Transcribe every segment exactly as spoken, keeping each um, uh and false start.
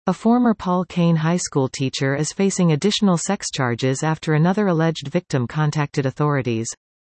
A former Paul Kane High School teacher is facing additional sex charges after another alleged victim contacted authorities.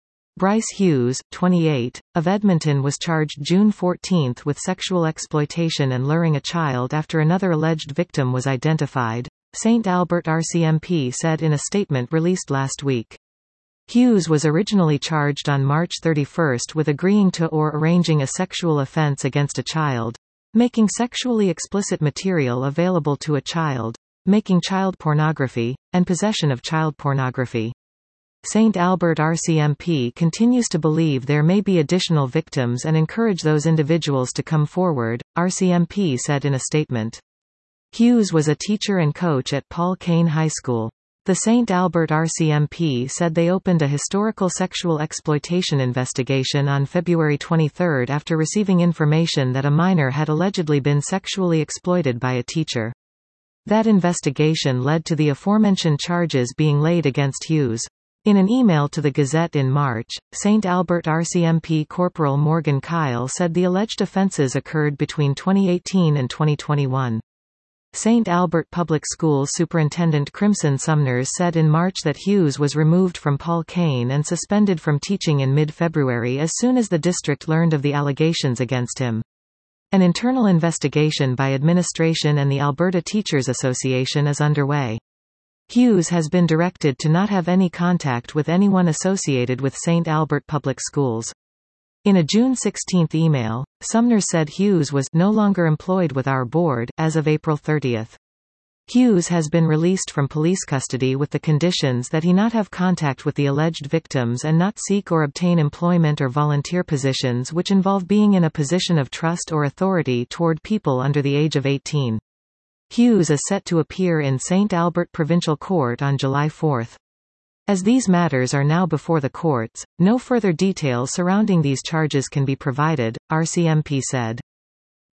Bryce Hughes, twenty-eight, of Edmonton was charged June fourteenth with sexual exploitation and luring a child after another alleged victim was identified, Saint Albert R C M P said in a statement released last week. Hughes was originally charged on March thirty-first with agreeing to or arranging a sexual offense against a child, making sexually explicit material available to a child, making child pornography, and possession of child pornography. Saint Albert R C M P continues to believe there may be additional victims and encourage those individuals to come forward, R C M P said in a statement. Hughes was a teacher and coach at Paul Kane High School. The Saint Albert R C M P said they opened a historical sexual exploitation investigation on February twenty-third after receiving information that a minor had allegedly been sexually exploited by a teacher. That investigation led to the aforementioned charges being laid against Hughes. In an email to the Gazette in March, Saint Albert R C M P Corporal Morgan Kyle said the alleged offences occurred between twenty eighteen and twenty twenty-one. Saint Albert Public Schools Superintendent Crimson Sumners said in March that Hughes was removed from Paul Kane and suspended from teaching in mid-February as soon as the district learned of the allegations against him. An internal investigation by administration and the Alberta Teachers Association is underway. Hughes has been directed to not have any contact with anyone associated with Saint Albert Public Schools. In a June sixteenth email, Sumner said Hughes was no longer employed with our board as of April thirtieth. Hughes has been released from police custody with the conditions that he not have contact with the alleged victims and not seek or obtain employment or volunteer positions which involve being in a position of trust or authority toward people under the age of eighteen. Hughes is set to appear in Saint Albert Provincial Court on July fourth. As these matters are now before the courts, no further details surrounding these charges can be provided, R C M P said.